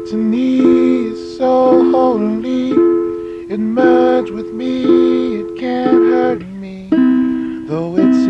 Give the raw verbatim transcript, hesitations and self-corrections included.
monotony is so holy. It merged with me, it can't hurt me, though it's